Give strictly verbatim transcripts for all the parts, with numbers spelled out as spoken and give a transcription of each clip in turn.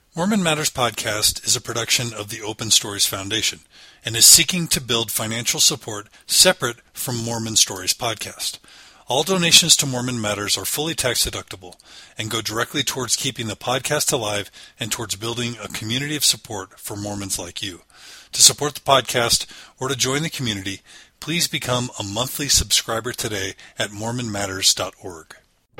Mormon Matters Podcast is a production of the Open Stories Foundation and is seeking to build financial support separate from Mormon Stories Podcast. All donations to Mormon Matters are fully tax deductible and go directly towards keeping the podcast alive and towards building a community of support for Mormons like you. To support the podcast or to join the community, please become a monthly subscriber today at mormon matters dot org.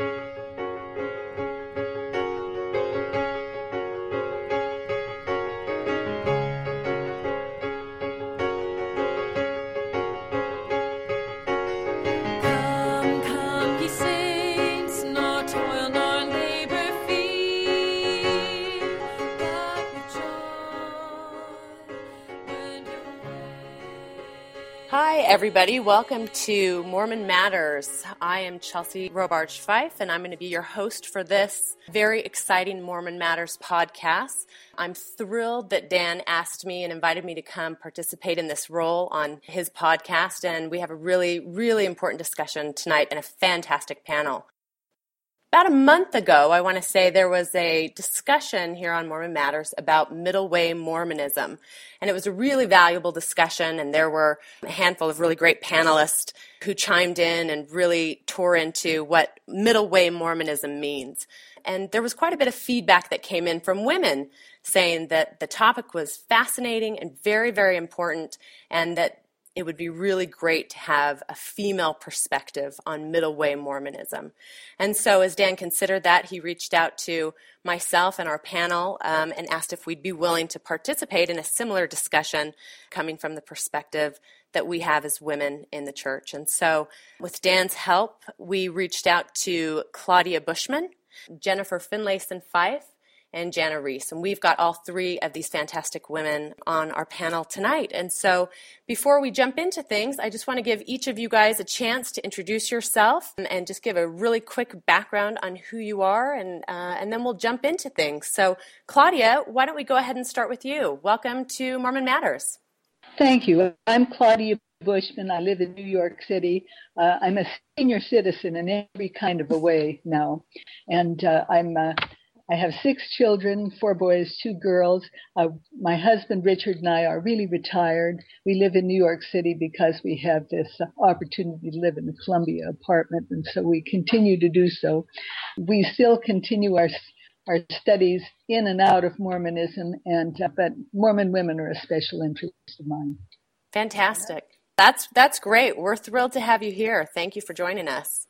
Hi, everybody. Welcome to Mormon Matters. I am Chelsea Robarge Fife, and I'm going to be your host for this very exciting Mormon Matters podcast. I'm thrilled that Dan asked me and invited me to come participate in this role on his podcast, and we have a really, really important discussion tonight and a fantastic panel. About a month ago, I want to say, there was a discussion here on Mormon Matters about middle way Mormonism. And it was a really valuable discussion, and there were a handful of really great panelists who chimed in and really tore into what middle way Mormonism means. And there was quite a bit of feedback that came in from women saying that the topic was fascinating and very, very important, and that it would be really great to have a female perspective on middle way Mormonism. And so as Dan considered that, he reached out to myself and our panel um, and asked if we'd be willing to participate in a similar discussion coming from the perspective that we have as women in the church. And so with Dan's help, we reached out to Claudia Bushman, Jennifer Finlayson Fife, and Jana Reese. And we've got all three of these fantastic women on our panel tonight. And so before we jump into things, I just want to give each of you guys a chance to introduce yourself and just give a really quick background on who you are, and uh, and then we'll jump into things. So Claudia, why don't we go ahead and start with you? Welcome to Mormon Matters. Thank you. I'm Claudia Bushman. I live in New York City. Uh, I'm a senior citizen in every kind of a way now. And uh, I'm... Uh, I have six children, four boys, two girls. Uh, my husband, Richard, and I are really retired. We live in New York City because we have this uh, opportunity to live in a Columbia apartment, and so we continue to do so. We still continue our our studies in and out of Mormonism, and uh, but Mormon women are a special interest of mine. Fantastic. That's, that's great. We're thrilled to have you here. Thank you for joining us.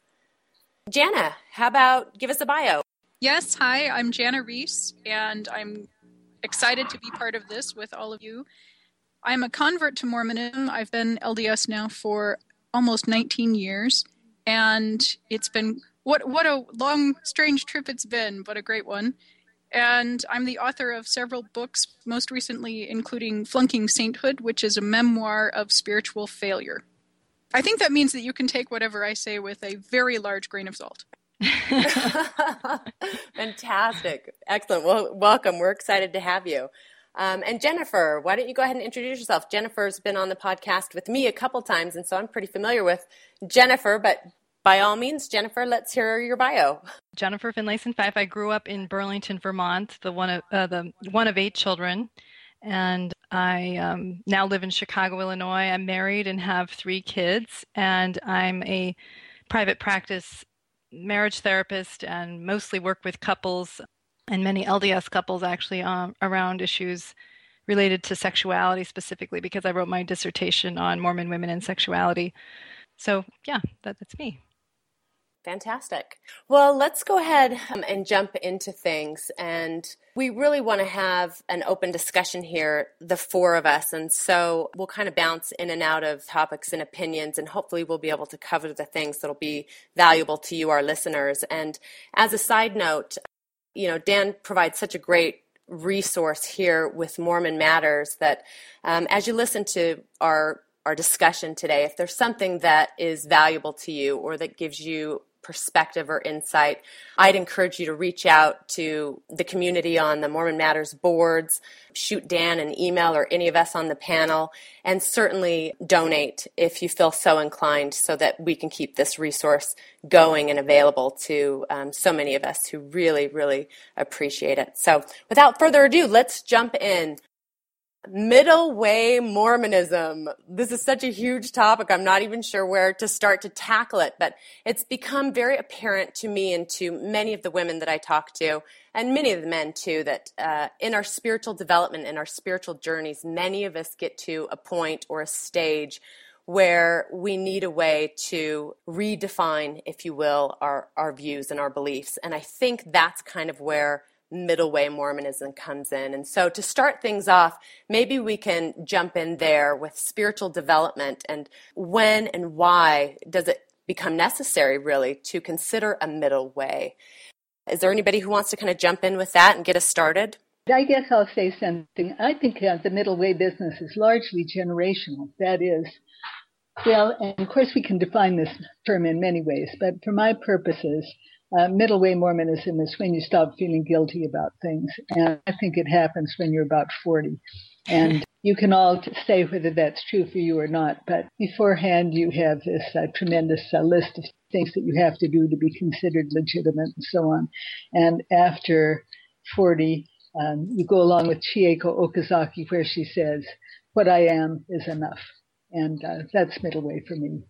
Jana, how about give us a bio? Yes, hi, I'm Jana Reese, and I'm excited to be part of this with all of you. I'm a convert to Mormonism. I've been L D S now for almost nineteen years, and it's been, what what a long, strange trip it's been, but a great one. And I'm the author of several books, most recently including Flunking Sainthood, which is a memoir of spiritual failure. I think that means that you can take whatever I say with a very large grain of salt. Fantastic. Excellent. Well, welcome. We're excited to have you. Um, and Jennifer, why don't you go ahead and introduce yourself? Jennifer's been on the podcast with me a couple times, and so I'm pretty familiar with Jennifer, but by all means, Jennifer, let's hear your bio. Jennifer Finlayson Fife. I grew up in Burlington, Vermont, the one of, uh, the one of eight children, and I um, now live in Chicago, Illinois. I'm married and have three kids, and I'm a private practice marriage therapist and mostly work with couples and many L D S couples actually um, around issues related to sexuality specifically, because I wrote my dissertation on Mormon women and sexuality. So yeah, that, that's me. Fantastic. Well, let's go ahead um, and jump into things. And we really want to have an open discussion here, the four of us. And so we'll kind of bounce in and out of topics and opinions, and hopefully we'll be able to cover the things that'll be valuable to you, our listeners. And as a side note, you know, Dan provides such a great resource here with Mormon Matters that um, as you listen to our our discussion today, if there's something that is valuable to you or that gives you perspective or insight, I'd encourage you to reach out to the community on the Mormon Matters boards, shoot Dan an email or any of us on the panel, and certainly donate if you feel so inclined so that we can keep this resource going and available to um, so many of us who really, really appreciate it. So without further ado, let's jump in. Middle way Mormonism. This is such a huge topic. I'm not even sure where to start to tackle it, but it's become very apparent to me and to many of the women that I talk to, and many of the men too, that uh, in our spiritual development, in our spiritual journeys, many of us get to a point or a stage where we need a way to redefine, if you will, our, our views and our beliefs. And I think that's kind of where middle way Mormonism comes in. And so to start things off, maybe we can jump in there with spiritual development and when and why does it become necessary really to consider a middle way. Is there anybody who wants to kind of jump in with that and get us started? I guess I'll say something. I think uh, the middle way business is largely generational. That is, well, and of course we can define this term in many ways, but for my purposes, Uh, middle way Mormonism is when you stop feeling guilty about things. And I think it happens when you're about forty. And you can all t- say whether that's true for you or not. But beforehand, you have this uh, tremendous uh, list of things that you have to do to be considered legitimate and so on. And after forty, um, you go along with Chieko Okazaki, where she says, what I am is enough. And uh, that's middle way for me.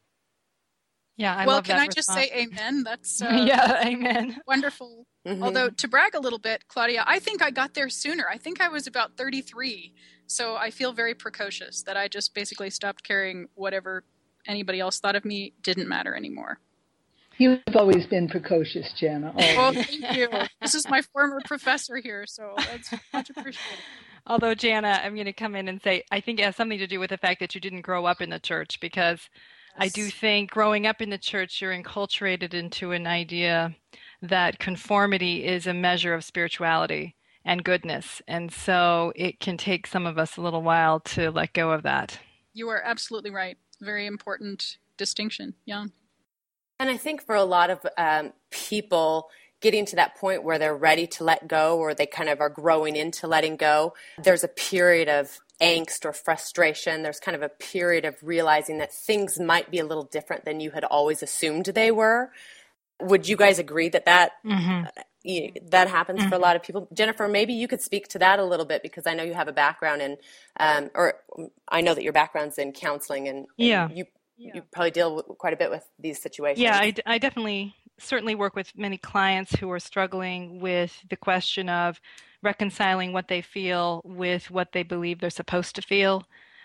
Yeah, I well, love can that I just response. say amen? That's uh, yeah, amen. Wonderful. Mm-hmm. Although to brag a little bit, Claudia, I think I got there sooner. I think I was about thirty-three. So I feel very precocious that I just basically stopped caring whatever anybody else thought of me didn't matter anymore. You've always been precocious, Jana. Always. Well, thank you. This is my former professor here, so that's much appreciated. Although, Jana, I'm going to come in and say, I think it has something to do with the fact that you didn't grow up in the church, because I do think growing up in the church, you're enculturated into an idea that conformity is a measure of spirituality and goodness. And so it can take some of us a little while to let go of that. You are absolutely right. Very important distinction. Yeah. And I think for a lot of um, people getting to that point where they're ready to let go, or they kind of are growing into letting go, there's a period of angst or frustration. There's kind of a period of realizing that things might be a little different than you had always assumed they were. Would you guys agree that that, Mm-hmm. uh, you, that happens Mm-hmm. for a lot of people? Jennifer, maybe you could speak to that a little bit, because I know you have a background in, um, or I know that your background's in counseling, and, and Yeah. you you probably deal with, quite a bit with these situations. Yeah, I, I definitely certainly work with many clients who are struggling with the question of reconciling what they feel with what they believe they're supposed to feel.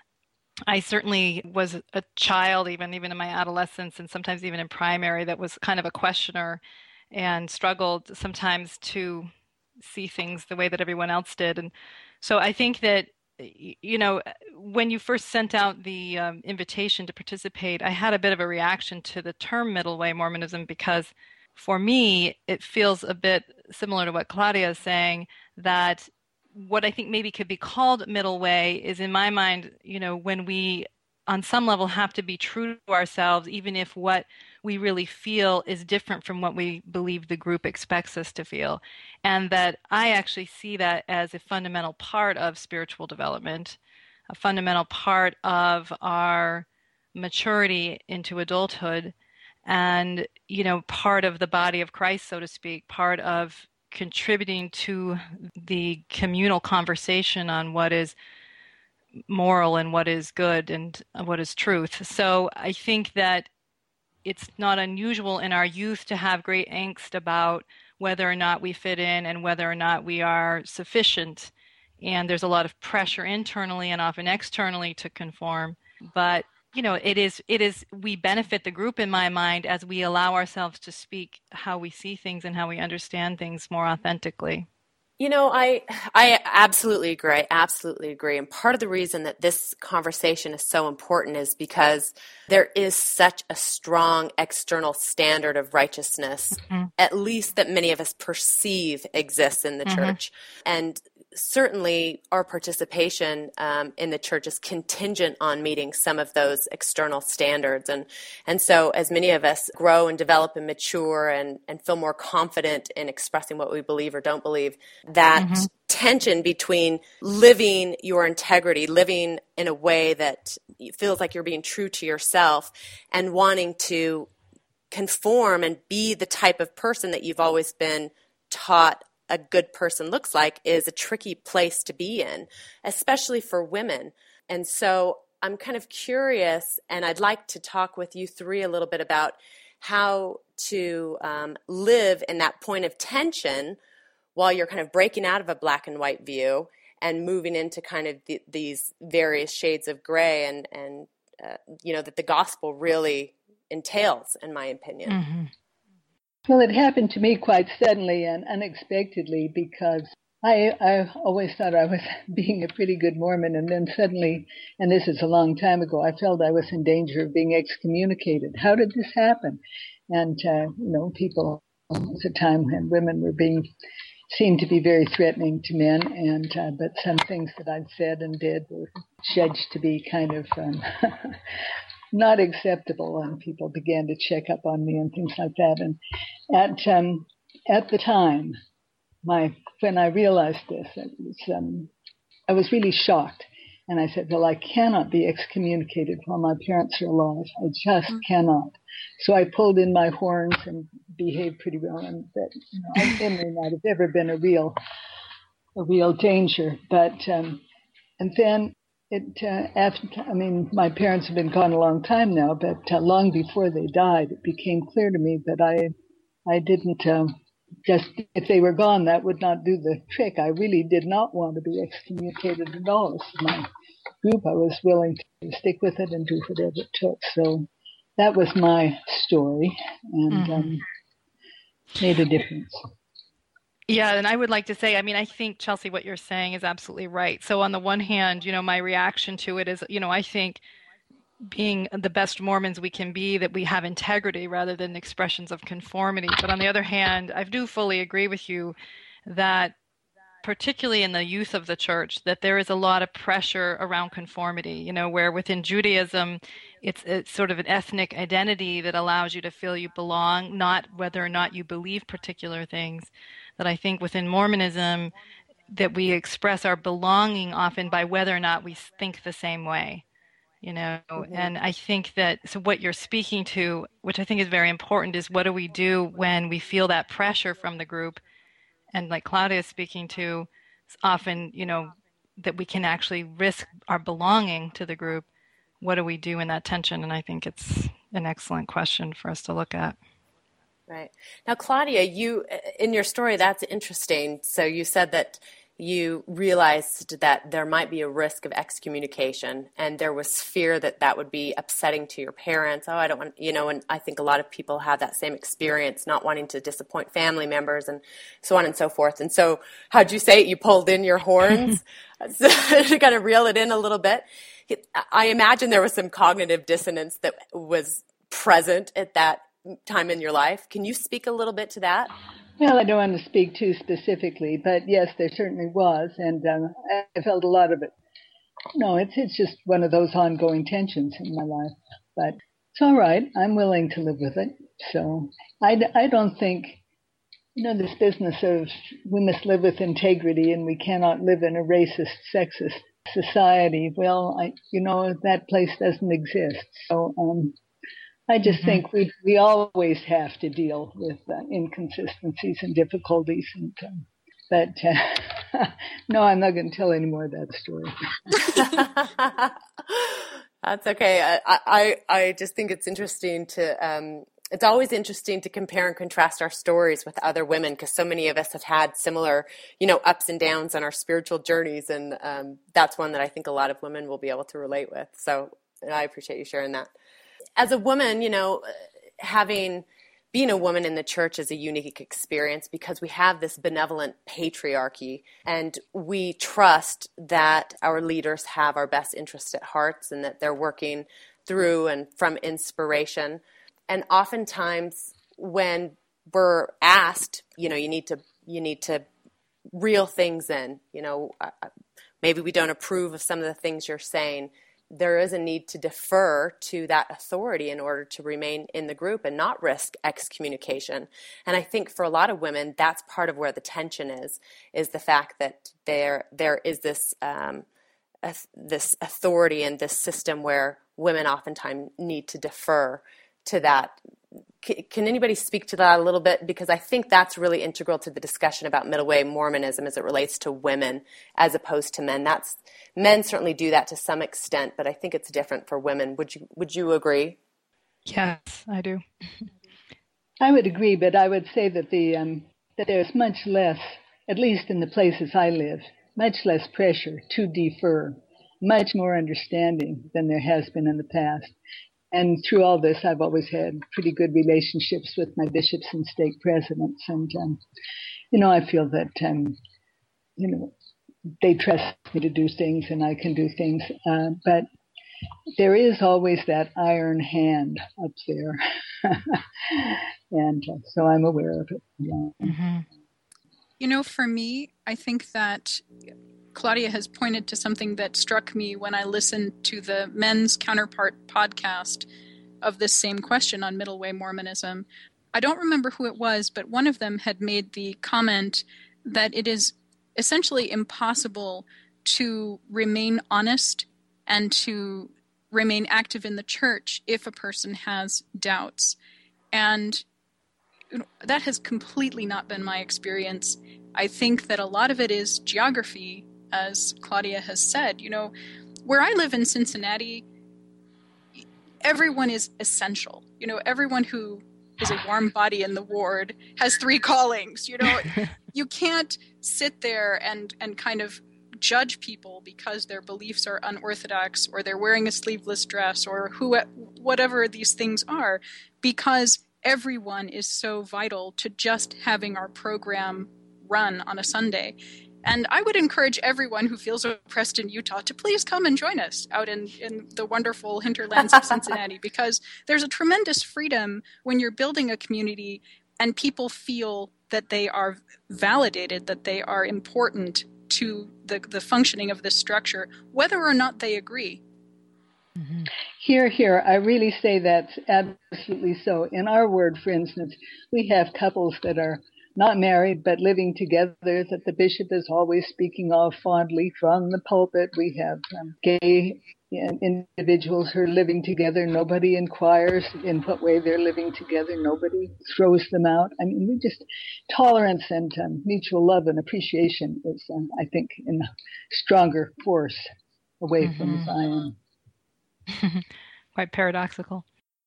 I certainly was a child, even even in my adolescence, and sometimes even in primary, that was kind of a questioner and struggled sometimes to see things the way that everyone else did. And so I think that, you know, when you first sent out the um, invitation to participate, I had a bit of a reaction to the term middle way Mormonism, because for me, it feels a bit similar to what Claudia is saying, that what I think maybe could be called middle way is, in my mind, you know, when we on some level have to be true to ourselves, even if what we really feel is different from what we believe the group expects us to feel. And that I actually see that as a fundamental part of spiritual development, a fundamental part of our maturity into adulthood, and, you know, part of the body of Christ, so to speak, part of contributing to the communal conversation on what is moral and what is good and what is truth. So I think that it's not unusual in our youth to have great angst about whether or not we fit in and whether or not we are sufficient. And there's a lot of pressure internally and often externally to conform. But, you know, it is, it is, we benefit the group, in my mind, as we allow ourselves to speak how we see things and how we understand things more authentically. You know, I I absolutely agree. I absolutely agree. And part of the reason that this conversation is so important is because there is such a strong external standard of righteousness, mm-hmm. at least that many of us perceive exists in the mm-hmm. church. And certainly our participation um, in the church is contingent on meeting some of those external standards. And and so as many of us grow and develop and mature and, and feel more confident in expressing what we believe or don't believe, that mm-hmm. tension between living your integrity, living in a way that feels like you're being true to yourself, and wanting to conform and be the type of person that you've always been taught a good person looks like, is a tricky place to be in, especially for women. And so I'm kind of curious, and I'd like to talk with you three a little bit about how to um, live in that point of tension while you're kind of breaking out of a black and white view and moving into kind of the, these various shades of gray, and, and uh, you know, that the gospel really entails, in my opinion. Mm-hmm. Well, it happened to me quite suddenly and unexpectedly, because I, I always thought I was being a pretty good Mormon, and then suddenly, and this is a long time ago, I felt I was in danger of being excommunicated. How did this happen? And, uh, you know, people, it was a time when women were being, seemed to be very threatening to men, and uh, but some things that I'd said and did were judged to be kind of um, not acceptable, and people began to check up on me and things like that. And at um, at the time, my when I realized this, it was, um, I was really shocked, and I said, "Well, I cannot be excommunicated while my parents are alive. I just mm-hmm. cannot." So I pulled in my horns and behaved pretty well, and that, you know, I may not have ever been a real a real danger, but um, and then. It, uh, after, I mean, my parents have been gone a long time now, but uh, long before they died, it became clear to me that I, I didn't um, just, if they were gone, that would not do the trick. I really did not want to be excommunicated at all. This is my group. I was willing to stick with it and do whatever it took. So that was my story, and mm-hmm. um, made a difference. Yeah, and I would like to say, I mean, I think, Chelsea, what you're saying is absolutely right. So on the one hand, you know, my reaction to it is, you know, I think being the best Mormons we can be, that we have integrity rather than expressions of conformity. But on the other hand, I do fully agree with you that particularly in the youth of the church, that there is a lot of pressure around conformity, you know, where within Judaism, it's, it's sort of an ethnic identity that allows you to feel you belong, not whether or not you believe particular things. That I think within Mormonism, that we express our belonging often by whether or not we think the same way, you know. Mm-hmm. And I think that, so what you're speaking to, which I think is very important, is what do we do when we feel that pressure from the group? And like Claudia is speaking to, often, you know, that we can actually risk our belonging to the group. What do we do in that tension? And I think it's an excellent question for us to look at. Right. Now, Claudia, you, in your story, that's interesting. So you said that you realized that there might be a risk of excommunication, and there was fear that that would be upsetting to your parents. Oh, I don't want, you know, and I think a lot of people have that same experience, not wanting to disappoint family members and so on and so forth. And so, how'd you say it? You pulled in your horns to kind of reel it in a little bit. I imagine there was some cognitive dissonance that was present at that time in your life. Can you speak a little bit to that? Well, I don't want to speak too specifically, but yes, there certainly was, and um, I felt a lot of it. No, it's it's just one of those ongoing tensions in my life, but it's all right. I'm willing to live with it. So I, I don't think, you know, this business of we must live with integrity and we cannot live in a racist, sexist society. Well, I, you know, that place doesn't exist. So, um, I just mm-hmm. think we we always have to deal with uh, inconsistencies and difficulties. And, um, but uh, no, I'm not going to tell any more of that story. That's okay. I, I I just think it's interesting to. Um, it's always interesting to compare and contrast our stories with other women, because so many of us have had similar, you know, ups and downs on our spiritual journeys, and um, that's one that I think a lot of women will be able to relate with. So I appreciate you sharing that. As a woman, you know, having being a woman in the church is a unique experience because we have this benevolent patriarchy, and we trust that our leaders have our best interests at heart and that they're working through and from inspiration. And oftentimes when we're asked, you know, you need to you need to real things in. You know, uh, maybe we don't approve of some of the things you're saying. There is a need to defer to that authority in order to remain in the group and not risk excommunication. And I think for a lot of women, that's part of where the tension is, is the fact that there there is this um, uh, this authority and this system where women oftentimes need to defer to that. Can anybody speak to that a little bit? Because I think that's really integral to the discussion about middle way Mormonism as it relates to women as opposed to men. That's men certainly do that to some extent, but I think it's different for women. Would you would you agree? Yes, I do. I would agree, but I would say that the um, that there's much less, at least in the places I live, much less pressure to defer, much more understanding than there has been in the past. And through all this, I've always had pretty good relationships with my bishops and stake presidents. And, um, you know, I feel that, um, you know, they trust me to do things and I can do things. Uh, but there is always that iron hand up there. and uh, so I'm aware of it. Yeah. Mm-hmm. You know, for me, I think that Claudia has pointed to something that struck me when I listened to the Men's Counterpart podcast of this same question on middle way Mormonism. I don't remember who it was, but one of them had made the comment that it is essentially impossible to remain honest and to remain active in the church if a person has doubts. And that has completely not been my experience. I think that a lot of it is geography, as Claudia has said. You know, where I live in Cincinnati, everyone is essential. You know, everyone who is a warm body in the ward has three callings. You know, you can't sit there and, and kind of judge people because their beliefs are unorthodox or they're wearing a sleeveless dress or who, whatever these things are, because everyone is so vital to just having our program run on a Sunday. And I would encourage everyone who feels oppressed in Utah to please come and join us out in, in the wonderful hinterlands of Cincinnati, because there's a tremendous freedom when you're building a community and people feel that they are validated, that they are important to the, the functioning of this structure, whether or not they agree. Mm-hmm. Here, here, I really say that's absolutely so. In our ward, for instance, we have couples that are not married, but living together, that the bishop is always speaking of fondly from the pulpit. We have um, gay individuals who are living together. Nobody inquires in what way they're living together. Nobody throws them out. I mean, we just, tolerance and um, mutual love and appreciation is, um, I think, in a stronger force away mm-hmm. from Zion. Quite paradoxical.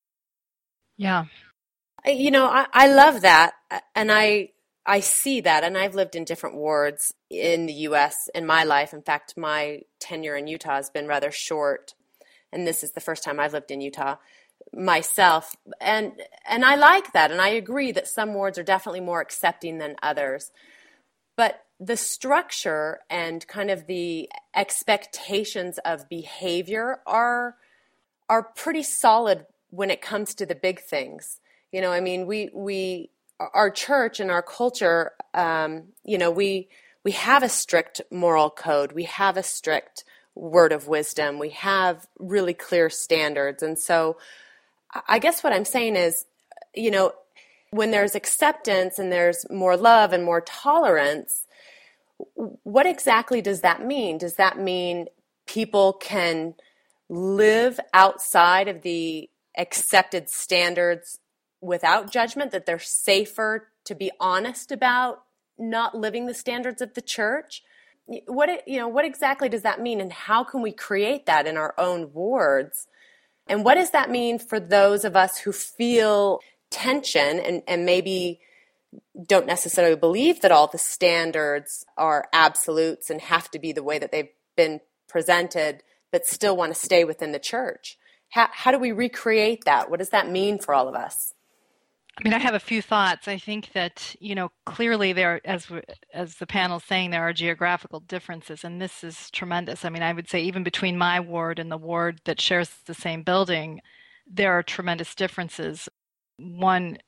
Yeah. You know, I, I love that. And I, I see that, and I've lived in different wards in the U S in my life. In fact, my tenure in Utah has been rather short, and this is the first time I've lived in Utah myself. And and I like that, and I agree that some wards are definitely more accepting than others. But the structure and kind of the expectations of behavior are are pretty solid when it comes to the big things. You know, I mean, we we our church and our culture, um, you know, we we have a strict moral code. We have a strict word of wisdom. We have really clear standards. And so I guess what I'm saying is, you know, when there's acceptance and there's more love and more tolerance, what exactly does that mean? Does that mean people can live outside of the accepted standards without judgment, that they're safer to be honest about not living the standards of the church? What, you know, what exactly does that mean, and how can we create that in our own wards? And what does that mean for those of us who feel tension and, and maybe don't necessarily believe that all the standards are absolutes and have to be the way that they've been presented, but still want to stay within the church? How, how do we recreate that? What does that mean for all of us? I mean, I have a few thoughts. I think that, you know, clearly there, as as the panel's saying, there are geographical differences, and this is tremendous. I mean, I would say even between my ward and the ward that shares the same building, there are tremendous differences. One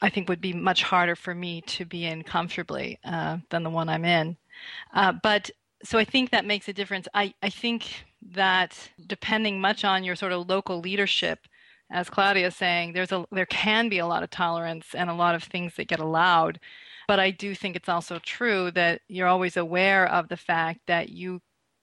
I think would be much harder for me to be in comfortably uh, than the one I'm in. Uh, but so I think that makes a difference. I, I think that depending much on your sort of local leadership, as Claudia is saying, there's a there can be a lot of tolerance and a lot of things that get allowed. But I do think it's also true that you're always aware of the fact that you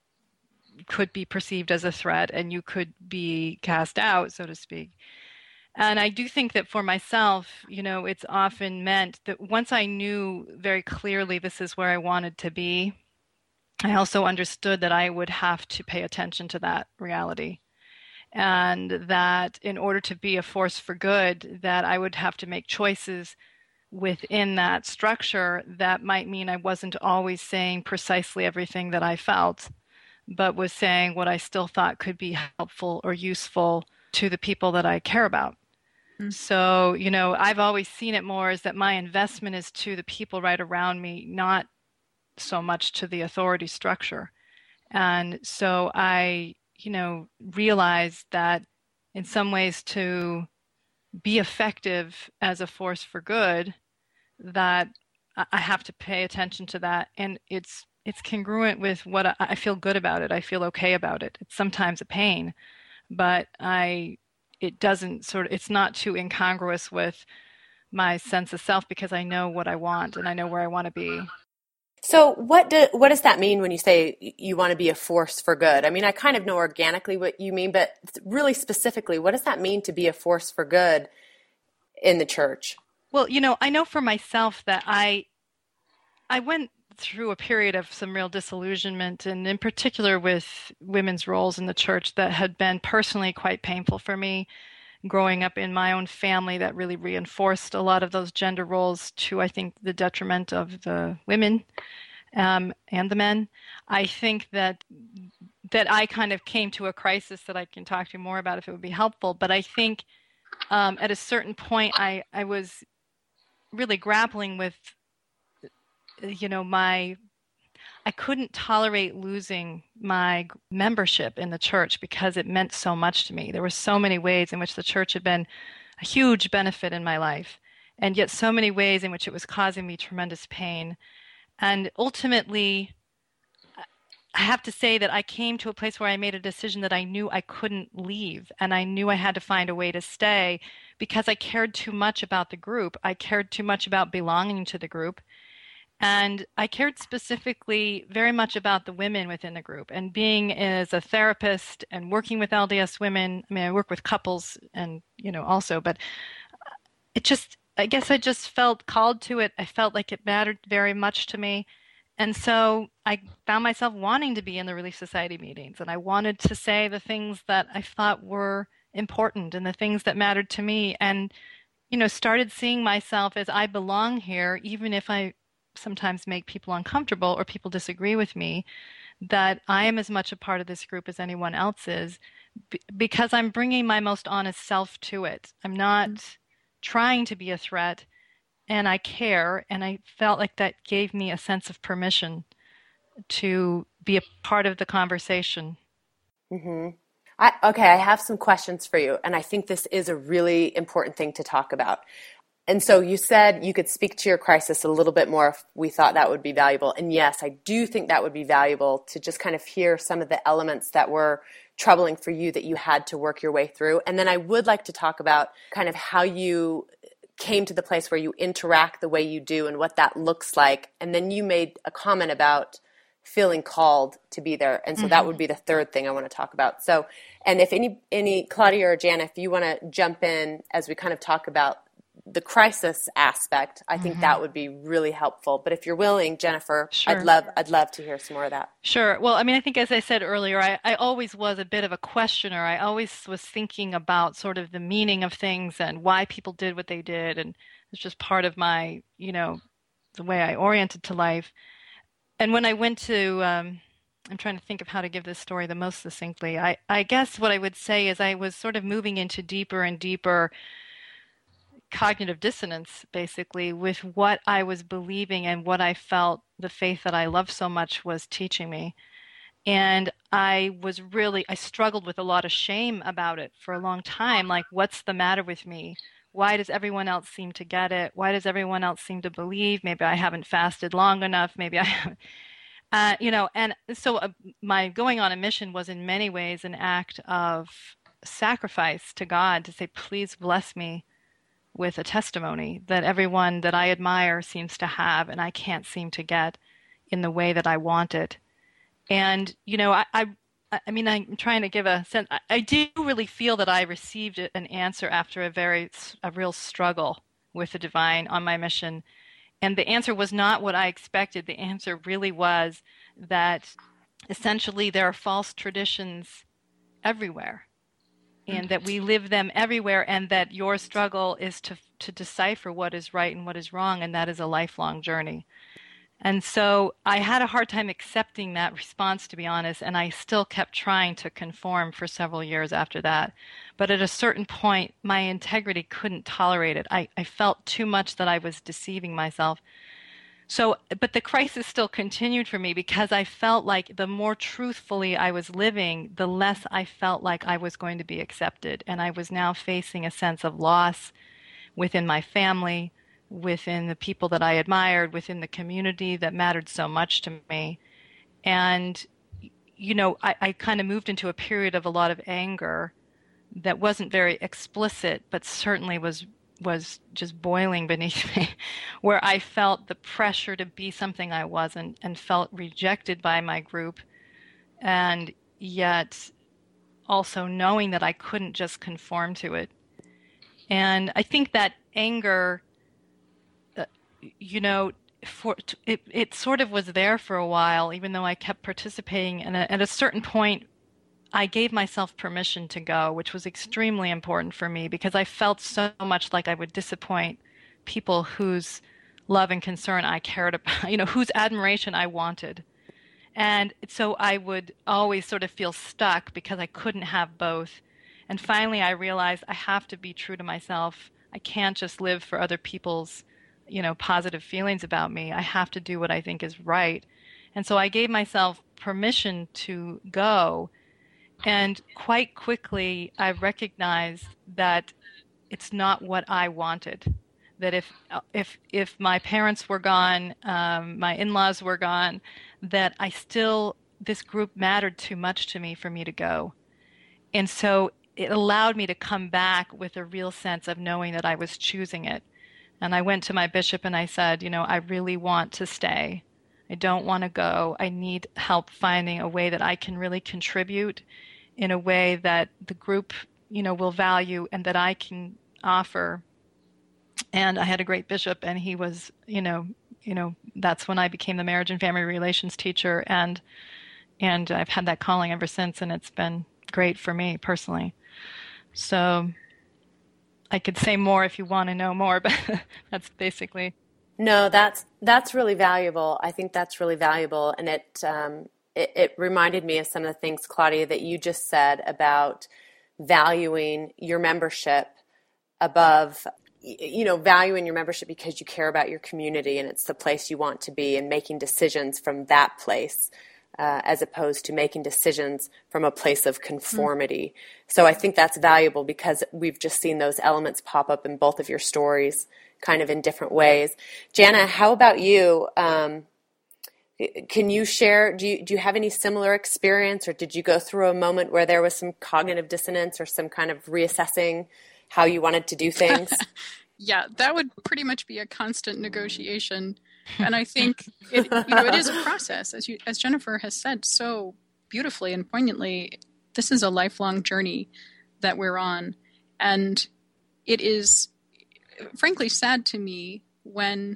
could be perceived as a threat and you could be cast out, so to speak. And I do think that for myself, you know, it's often meant that once I knew very clearly this is where I wanted to be, I also understood that I would have to pay attention to that reality. And that in order to be a force for good, that I would have to make choices within that structure that might mean I wasn't always saying precisely everything that I felt, but was saying what I still thought could be helpful or useful to the people that I care about. Mm-hmm. So, you know, I've always seen it more as that my investment is to the people right around me, not so much to the authority structure. And so I, you know, realized that in some ways to be effective as a force for good, that I have to pay attention to that. And it's it's congruent with what I, I feel good about it. I feel okay about it. It's sometimes a pain, but I it doesn't sort of, it's not too incongruous with my sense of self because I know what I want and I know where I want to be. So what do, what does that mean when you say you want to be a force for good? I mean, I kind of know organically what you mean, but really specifically, what does that mean to be a force for good in the church? Well, you know, I know for myself that I I went through a period of some real disillusionment, and in particular with women's roles in the church that had been personally quite painful for me. Growing up in my own family that really reinforced a lot of those gender roles to, I think, the detriment of the women um, and the men. I think that that I kind of came to a crisis that I can talk to you more about if it would be helpful. But I think um, at a certain point, I, I was really grappling with, you know, my I couldn't tolerate losing my membership in the church because it meant so much to me. There were so many ways in which the church had been a huge benefit in my life, and yet so many ways in which it was causing me tremendous pain. And ultimately, I have to say that I came to a place where I made a decision that I knew I couldn't leave, and I knew I had to find a way to stay because I cared too much about the group. I cared too much about belonging to the group. And I cared specifically very much about the women within the group, and being as a therapist and working with L D S women. I mean, I work with couples and, you know, also, but it just, I guess I just felt called to it. I felt like it mattered very much to me. And so I found myself wanting to be in the Relief Society meetings, and I wanted to say the things that I thought were important and the things that mattered to me, and, you know, started seeing myself as I belong here, even if I sometimes make people uncomfortable or people disagree with me, that I am as much a part of this group as anyone else is b- because I'm bringing my most honest self to it. I'm not mm-hmm. trying to be a threat, and I care, and I felt like that gave me a sense of permission to be a part of the conversation. Mm-hmm. I, okay, I have some questions for you, and I think this is a really important thing to talk about. And so you said you could speak to your crisis a little bit more if we thought that would be valuable. And yes, I do think that would be valuable to just kind of hear some of the elements that were troubling for you that you had to work your way through. And then I would like to talk about kind of how you came to the place where you interact the way you do and what that looks like. And then you made a comment about feeling called to be there. And so mm-hmm. that would be the third thing I want to talk about. So, and if any, any Claudia or Jana, if you want to jump in as we kind of talk about the crisis aspect, I think mm-hmm. that would be really helpful. But if you're willing, Jennifer, sure. I'd love I'd love to hear some more of that. Sure. Well, I mean, I think as I said earlier, I, I always was a bit of a questioner. I always was thinking about sort of the meaning of things and why people did what they did. And it's just part of my, you know, the way I oriented to life. And when I went to, um, I'm trying to think of how to give this story the most succinctly. I, I guess what I would say is I was sort of moving into deeper and deeper cognitive dissonance, basically, with what I was believing and what I felt the faith that I love so much was teaching me. And I was really, I struggled with a lot of shame about it for a long time. Like, what's the matter with me? why does everyone else seem to get it? Why does everyone else seem to believe? Maybe I haven't fasted long enough. Maybe I haven't. Uh, you know, and so uh, my going on a mission was in many ways an act of sacrifice to God to say, please bless me with a testimony that everyone that I admire seems to have and I can't seem to get in the way that I want it. And, you know, I, I, I mean, I'm trying to give a sense. I, I do really feel that I received an answer after a very, a real struggle with the divine on my mission. And the answer was not what I expected. The answer really was that essentially there are false traditions everywhere, and that we live them everywhere, and that your struggle is to to decipher what is right and what is wrong, and that is a lifelong journey. And so I had a hard time accepting that response, to be honest, and I still kept trying to conform for several years after that. But at a certain point, my integrity couldn't tolerate it. I, I felt too much that I was deceiving myself. So, but the crisis still continued for me because I felt like the more truthfully I was living, the less I felt like I was going to be accepted. And I was now facing a sense of loss within my family, within the people that I admired, within the community that mattered so much to me. And, you know, I, I kind of moved into a period of a lot of anger that wasn't very explicit, but certainly was was just boiling beneath me, where I felt the pressure to be something I wasn't and felt rejected by my group, and yet also knowing that I couldn't just conform to it. And I think that anger, uh, you know, for it, it sort of was there for a while, even though I kept participating. And at a certain point, I gave myself permission to go, which was extremely important for me because I felt so much like I would disappoint people whose love and concern I cared about, you know, whose admiration I wanted. And so I would always sort of feel stuck because I couldn't have both. And finally, I realized I have to be true to myself. I can't just live for other people's, you know, positive feelings about me. I have to do what I think is right. And so I gave myself permission to go. And quite quickly, I recognized that it's not what I wanted. That if if if my parents were gone, um, my in-laws were gone, that I still, this group mattered too much to me for me to go. And so it allowed me to come back with a real sense of knowing that I was choosing it. And I went to my bishop and I said, you know, I really want to stay. I don't want to go. I need help finding a way that I can really contribute in a way that the group, you know, will value and that I can offer. And I had a great bishop, and he was, you know, you know, that's when I became the marriage and family relations teacher, and and I've had that calling ever since, and it's been great for me personally. So I could say more if you want to know more, but that's basically. No, that's that's really valuable. I think that's really valuable, and it. Um, It, it reminded me of some of the things, Claudia, that you just said about valuing your membership above, you know, valuing your membership because you care about your community and it's the place you want to be, and making decisions from that place uh, as opposed to making decisions from a place of conformity. Mm-hmm. So I think that's valuable because we've just seen those elements pop up in both of your stories kind of in different ways. Jana, how about you? Um, Can you share, do you, do you have any similar experience, or did you go through a moment where there was some cognitive dissonance or some kind of reassessing how you wanted to do things? Yeah, that would pretty much be a constant negotiation. And I think it, you know, it is a process. As you, as Jennifer has said so beautifully and poignantly, this is a lifelong journey that we're on. And it is, frankly, sad to me when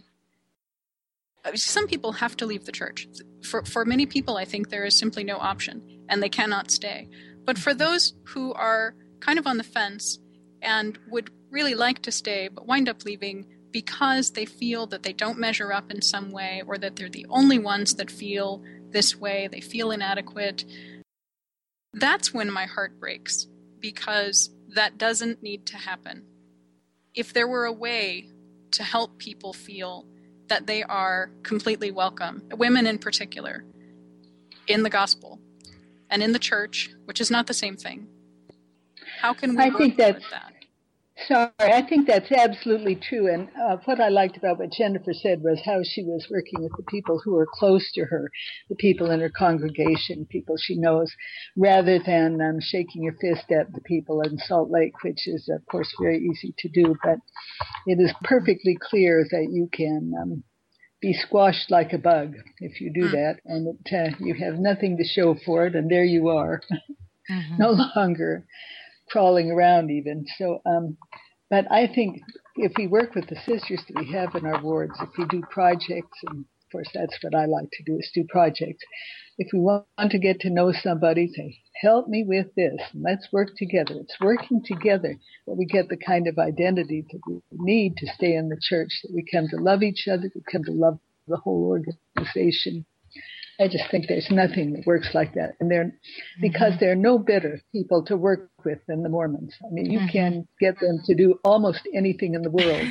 some people have to leave the church. For for many people, I think there is simply no option, and they cannot stay. But for those who are kind of on the fence and would really like to stay, but wind up leaving because they feel that they don't measure up in some way, or that they're the only ones that feel this way, they feel inadequate, that's when my heart breaks, because that doesn't need to happen. If there were a way to help people feel that they are completely welcome, women in particular, in the gospel and in the church, which is not the same thing. How can we I work think that's, with that? Sorry, I think that's absolutely true. And uh, what I liked about what Jennifer said was how she was working with the people who are close to her, the people in her congregation, people she knows, rather than um, shaking your fist at the people in Salt Lake, which is, of course, very easy to do. But it is perfectly clear that you can um, be squashed like a bug if you do that, and it, uh, you have nothing to show for it, and there you are, mm-hmm. no longer crawling around even. So, um, but I think if we work with the sisters that we have in our wards, if we do projects, and of course that's what I like to do is do projects. If we want to get to know somebody, say, help me with this, and let's work together. It's working together that we get the kind of identity that we need to stay in the church, that we come to love each other, we come to love the whole organization. I just think there's nothing that works like that. And they're, because mm-hmm. there are no better people to work with than the Mormons. I mean, you mm-hmm. can get them to do almost anything in the world.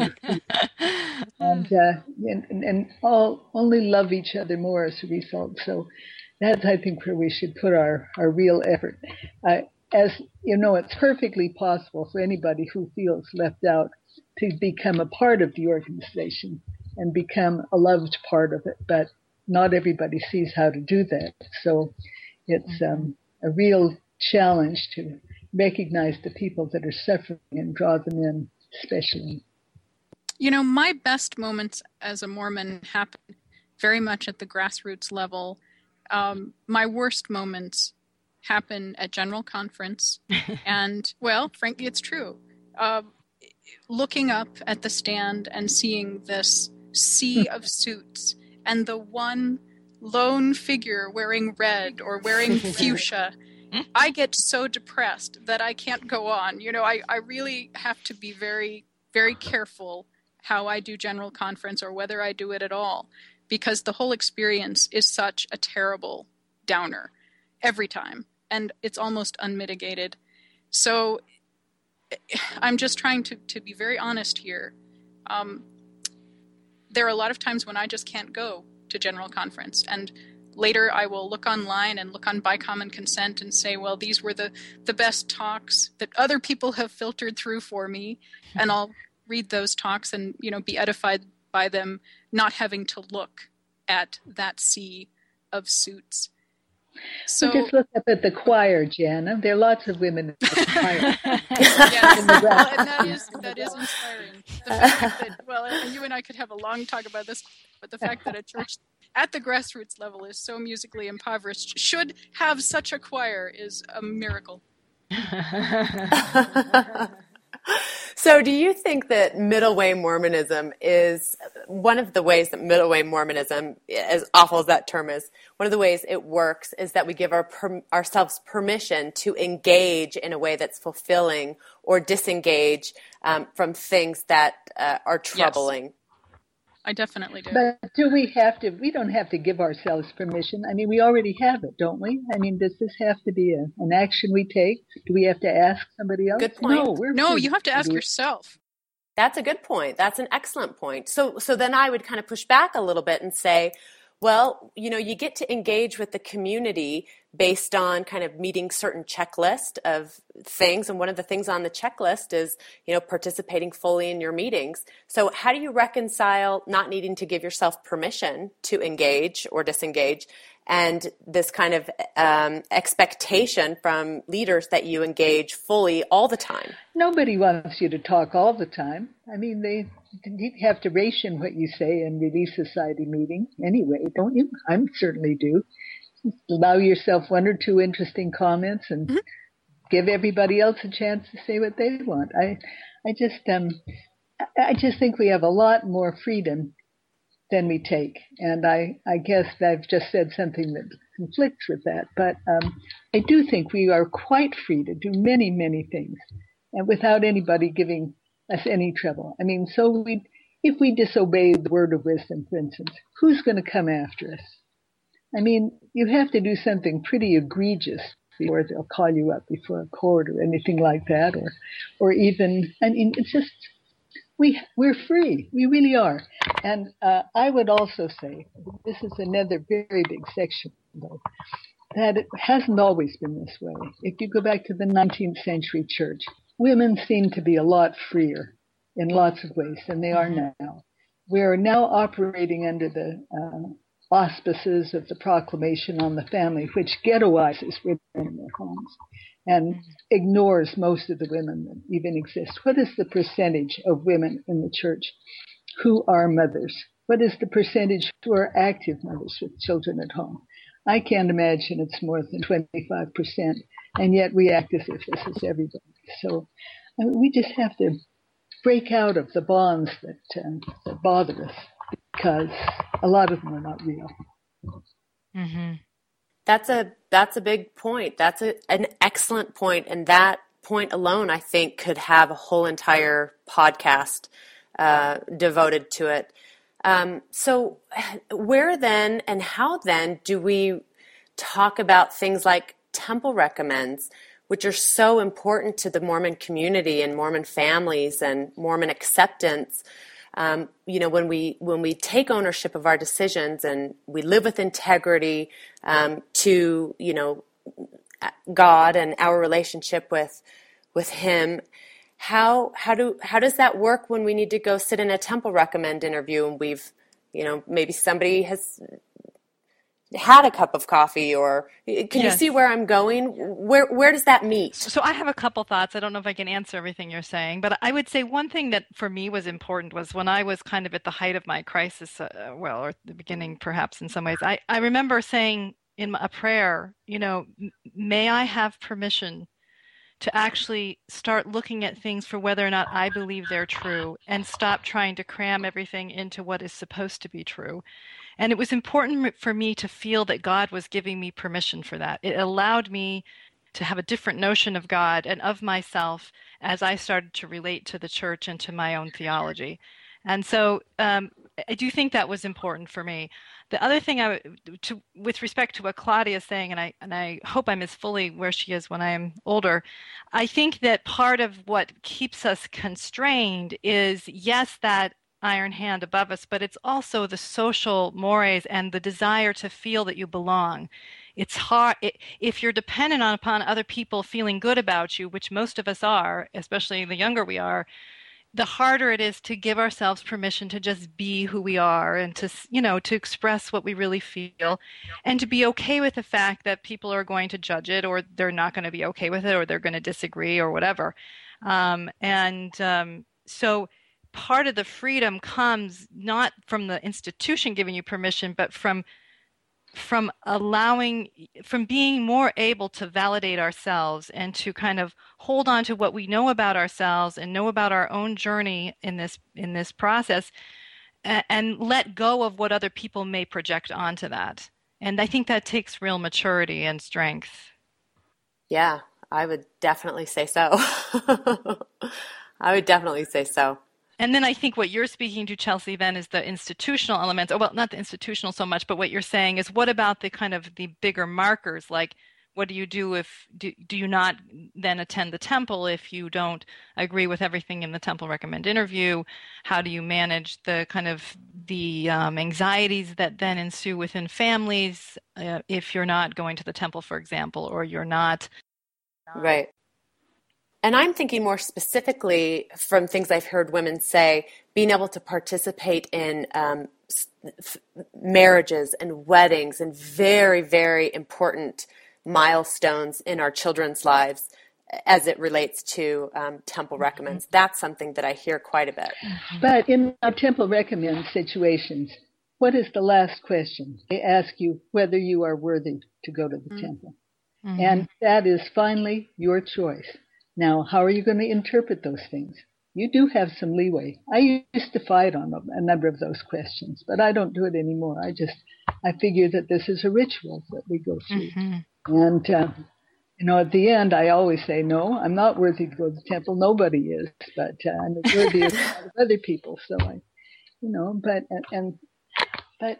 and, uh, and, and all only love each other more as a result. So that's, I think, where we should put our, our real effort. Uh, as you know, it's perfectly possible for anybody who feels left out to become a part of the organization and become a loved part of it. But not everybody sees how to do that. So it's um, a real challenge to recognize the people that are suffering and draw them in, especially. You know, my best moments as a Mormon happen very much at the grassroots level. Um, my worst moments happen at General Conference. And, well, frankly, it's true. Uh, looking up at the stand and seeing this sea of suits and the one lone figure wearing red or wearing fuchsia, I get so depressed that I can't go on. You know, I, I really have to be very, very careful how I do General Conference or whether I do it at all, because the whole experience is such a terrible downer every time, and it's almost unmitigated. So I'm just trying to, to be very honest here. Um, There are a lot of times when I just can't go to General Conference, and later I will look online and look on By Common Consent and say, well, these were the, the best talks that other people have filtered through for me, and I'll read those talks and, you know, be edified by them, not having to look at that sea of suits. So just look up at the choir, Jana. There are lots of women in the choir. Yes, well, and that is that is inspiring. The fact that, well, and you and I could have a long talk about this, but the fact that a church at the grassroots level is so musically impoverished should have such a choir is a miracle. So do you think that middle way Mormonism is one of the ways that middle way Mormonism, as awful as that term is, one of the ways it works is that we give our per, ourselves permission to engage in a way that's fulfilling or disengage um, from things that uh, are troubling? Yes. I definitely do. But do we have to, we don't have to give ourselves permission. I mean, we already have it, don't we? I mean, does this have to be a, an action we take? Do we have to ask somebody else? Good point. No, we're no you have to ask yourself. That's a good point. That's an excellent point. So, so then I would kind of push back a little bit and say, well, you know, you get to engage with the community based on kind of meeting certain checklist of things. And one of the things on the checklist is, you know, participating fully in your meetings. So how do you reconcile not needing to give yourself permission to engage or disengage and this kind of um, expectation from leaders that you engage fully all the time? Nobody wants you to talk all the time. I mean, they you have to ration what you say in Relief Society meetings anyway, don't you? I certainly do. Allow yourself one or two interesting comments and mm-hmm. give everybody else a chance to say what they want. I, I just, um, I just think we have a lot more freedom than we take, and I, I guess I've just said something that conflicts with that. But um, I do think we are quite free to do many, many things, and without anybody giving us any trouble. I mean, so we, if we disobey the word of wisdom, for instance, who's going to come after us? I mean, you have to do something pretty egregious before they'll call you up before a court or anything like that, or, or even, I mean, it's just, we, we're free. We really are. And uh, I would also say, this is another very big section, though, that it hasn't always been this way. If you go back to the nineteenth century church, women seem to be a lot freer in lots of ways than they are now. We are now operating under the uh, auspices of the Proclamation on the Family, which ghettoizes women in their homes and ignores most of the women that even exist. What is the percentage of women in the church who are mothers? What is the percentage who are active mothers with children at home? I can't imagine it's more than twenty-five percent, and yet we act as if this is everybody. So I mean, we just have to break out of the bonds that, uh, that bother us, because a lot of them are not real. Mm-hmm. That's a that's a big point. That's a, an excellent point, and that point alone, I think, could have a whole entire podcast uh, devoted to it. Um, so, where then and how then do we talk about things like Temple Recommends, which are so important to the Mormon community and Mormon families and Mormon acceptance? Um, you know, when we when we take ownership of our decisions and we live with integrity um, to, you know, God and our relationship with with Him, how how do how does that work when we need to go sit in a Temple Recommend interview and we've, you know, maybe somebody has had a cup of coffee, or can yes. you see where I'm going? Where where does that meet? So I have a couple thoughts. I don't know if I can answer everything you're saying, but I would say one thing that for me was important was when I was kind of at the height of my crisis, uh, well, or the beginning perhaps in some ways, I, I remember saying in a prayer, you know, may I have permission to actually start looking at things for whether or not I believe they're true and stop trying to cram everything into what is supposed to be true. And it was important for me to feel that God was giving me permission for that. It allowed me to have a different notion of God and of myself as I started to relate to the church and to my own theology. And so um, I do think that was important for me. The other thing, I, to, with respect to what Claudia is saying, and I and I hope I'm as fully where she is when I am older, I think that part of what keeps us constrained is, yes, that iron hand above us, but it's also the social mores and the desire to feel that you belong. It's hard it, if you're dependent on upon other people feeling good about you, which most of us are, especially the younger we are, the harder it is to give ourselves permission to just be who we are and to, you know, to express what we really feel and to be okay with the fact that people are going to judge it, or they're not going to be okay with it, or they're going to disagree or whatever. Um, and um, so part of the freedom comes not from the institution giving you permission, but from from allowing, from being more able to validate ourselves and to kind of hold on to what we know about ourselves and know about our own journey in this in this process, and, and let go of what other people may project onto that. And I think that takes real maturity and strength. Yeah, I would definitely say so. I would definitely say so. And then I think what you're speaking to, Chelsea, then is the institutional elements. Oh, well, not the institutional so much, but what you're saying is, what about the kind of the bigger markers? Like, what do you do if, do, do you not then attend the temple if you don't agree with everything in the Temple Recommend interview? How do you manage the kind of the um, anxieties that then ensue within families uh, if you're not going to the temple, for example, or you're not? Right. And I'm thinking more specifically from things I've heard women say, being able to participate in um, f- marriages and weddings and very, very important milestones in our children's lives as it relates to um, Temple Recommends. That's something that I hear quite a bit. But in our Temple Recommend situations, what is the last question? They ask you whether you are worthy to go to the mm-hmm. temple. Mm-hmm. And that is finally your choice. Now, how are you going to interpret those things? You do have some leeway. I used to fight on a number of those questions, but I don't do it anymore. I just, I figure that this is a ritual that we go through. Mm-hmm. And, uh, you know, at the end, I always say, no, I'm not worthy to go to the temple. Nobody is, but uh, I'm as worthy as other people. So I, you know, but, and, and, but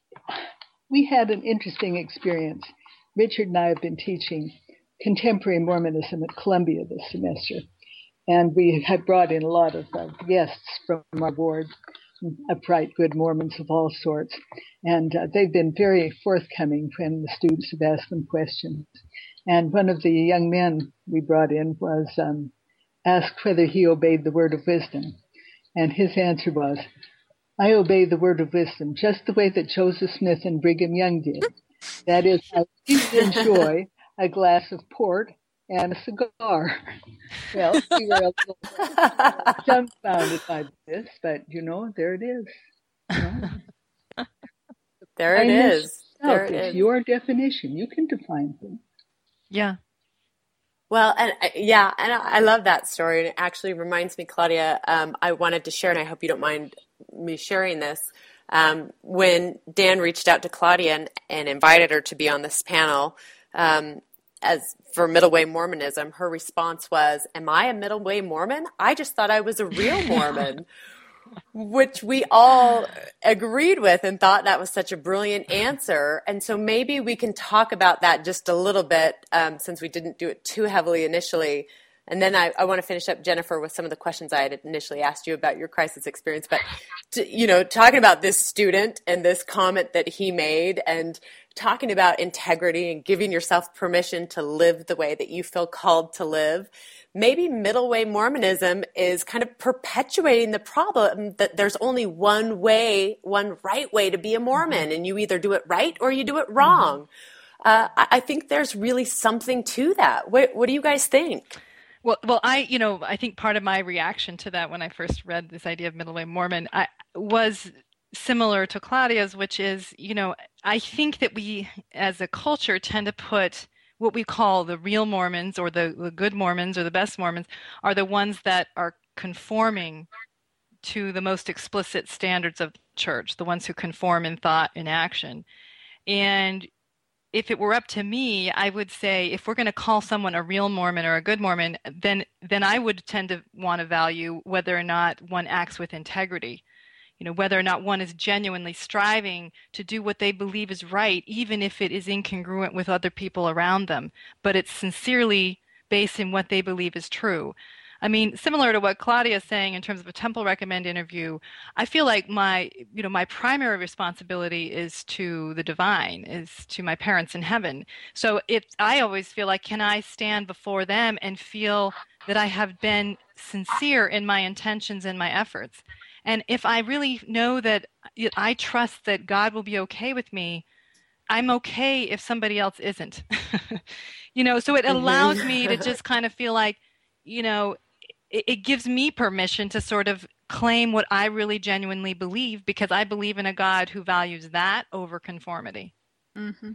we had an interesting experience. Richard and I have been teaching Contemporary Mormonism at Columbia this semester, and we have brought in a lot of uh, guests from our board, upright, good Mormons of all sorts, and uh, they've been very forthcoming when the students have asked them questions. And one of the young men we brought in was um, asked whether he obeyed the word of wisdom. And his answer was, I obey the word of wisdom just the way that Joseph Smith and Brigham Young did. That is, I enjoy a glass of port and a cigar. Well, we were a little dumbfounded by this, but, you know, there it is. You know? There it is. There it it's is. your definition. You can define things. Yeah. Well, and uh, yeah, and I I love that story. And it actually reminds me, Claudia, um, I wanted to share, and I hope you don't mind me sharing this. Um, when Dan reached out to Claudia and, and invited her to be on this panel um, as for Middle Way Mormonism, her response was, am I a Middle Way Mormon? I just thought I was a real Mormon, which we all agreed with and thought that was such a brilliant answer. And so maybe we can talk about that just a little bit um, since we didn't do it too heavily initially. And then I, I want to finish up, Jennifer, with some of the questions I had initially asked you about your crisis experience. But, to, you know, talking about this student and this comment that he made and talking about integrity and giving yourself permission to live the way that you feel called to live, maybe Middle Way Mormonism is kind of perpetuating the problem that there's only one way, one right way to be a Mormon, and you either do it right or you do it wrong. Uh, I, I think there's really something to that. What, what do you guys think? Well, well, I, you know, I think part of my reaction to that when I first read this idea of Middle Way Mormon I, was similar to Claudia's, which is, you know, I think that we as a culture tend to put what we call the real Mormons or the, the good Mormons or the best Mormons are the ones that are conforming to the most explicit standards of the church, the ones who conform in thought and action. And if it were up to me, I would say if we're going to call someone a real Mormon or a good Mormon, then then I would tend to want to value whether or not one acts with integrity. You know, whether or not one is genuinely striving to do what they believe is right, even if it is incongruent with other people around them, but it's sincerely based in what they believe is true. I mean, similar to what Claudia is saying in terms of a Temple Recommend interview, I feel like my, you know, my primary responsibility is to the divine, is to my parents in heaven. So if I always feel like, can I stand before them and feel that I have been sincere in my intentions and my efforts? And if I really know that I trust that God will be okay with me, I'm okay if somebody else isn't. You know, so it allows me to just kind of feel like, you know, it, it gives me permission to sort of claim what I really genuinely believe because I believe in a God who values that over conformity. Mm-hmm.